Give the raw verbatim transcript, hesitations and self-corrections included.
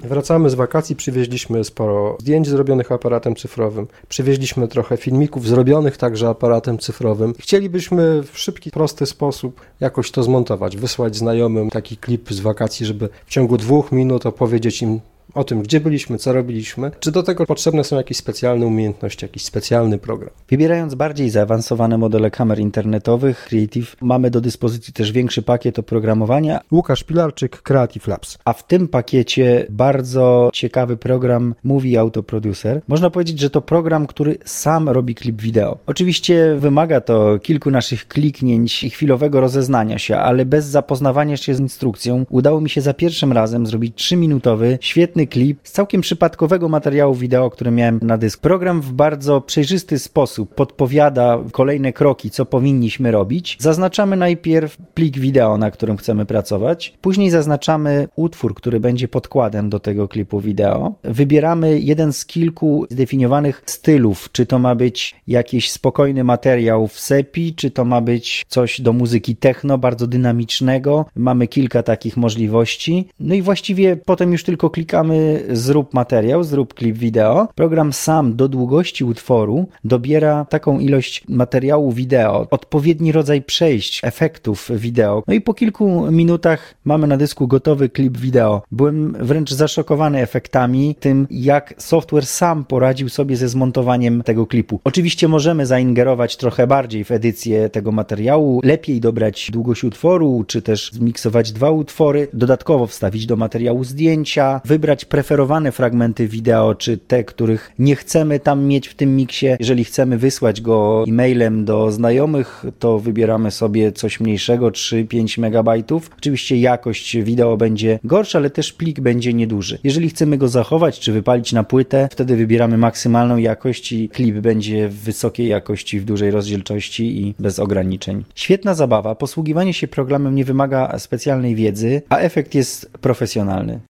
Wracamy z wakacji, przywieźliśmy sporo zdjęć zrobionych aparatem cyfrowym, przywieźliśmy trochę filmików zrobionych także aparatem cyfrowym. Chcielibyśmy w szybki, prosty sposób jakoś to zmontować, wysłać znajomym taki klip z wakacji, żeby w ciągu dwóch minut opowiedzieć im o tym, gdzie byliśmy, co robiliśmy. Czy do tego potrzebne są jakieś specjalne umiejętności, jakiś specjalny program? Wybierając bardziej zaawansowane modele kamer internetowych, Creative, mamy do dyspozycji też większy pakiet oprogramowania. Łukasz Pilarczyk, Creative Labs. A w tym pakiecie bardzo ciekawy program Movie Auto Producer. Można powiedzieć, że to program, który sam robi klip wideo. Oczywiście wymaga to kilku naszych kliknięć i chwilowego rozeznania się, ale bez zapoznawania się z instrukcją udało mi się za pierwszym razem zrobić trzyminutowy, świetny klip z całkiem przypadkowego materiału wideo, który miałem na dysku. Program w bardzo przejrzysty sposób podpowiada kolejne kroki, co powinniśmy robić. Zaznaczamy najpierw plik wideo, na którym chcemy pracować. Później zaznaczamy utwór, który będzie podkładem do tego klipu wideo. Wybieramy jeden z kilku zdefiniowanych stylów, czy to ma być jakiś spokojny materiał w sepi, czy to ma być coś do muzyki techno, bardzo dynamicznego. Mamy kilka takich możliwości. No i właściwie potem już tylko klikamy zrób materiał, zrób klip wideo. Program sam do długości utworu dobiera taką ilość materiału wideo, odpowiedni rodzaj przejść, efektów wideo. No i po kilku minutach mamy na dysku gotowy klip wideo. Byłem wręcz zaszokowany efektami, tym jak software sam poradził sobie ze zmontowaniem tego klipu. Oczywiście możemy zaingerować trochę bardziej w edycję tego materiału, lepiej dobrać długość utworu, czy też zmiksować dwa utwory, dodatkowo wstawić do materiału zdjęcia, wybrać preferowane fragmenty wideo, czy te, których nie chcemy tam mieć w tym miksie. Jeżeli chcemy wysłać go e-mailem do znajomych, to wybieramy sobie coś mniejszego, trzy pięć megabajtów. Oczywiście jakość wideo będzie gorsza, ale też plik będzie nieduży. Jeżeli chcemy go zachować, czy wypalić na płytę, wtedy wybieramy maksymalną jakość i klip będzie w wysokiej jakości, w dużej rozdzielczości i bez ograniczeń. Świetna zabawa. Posługiwanie się programem nie wymaga specjalnej wiedzy, a efekt jest profesjonalny.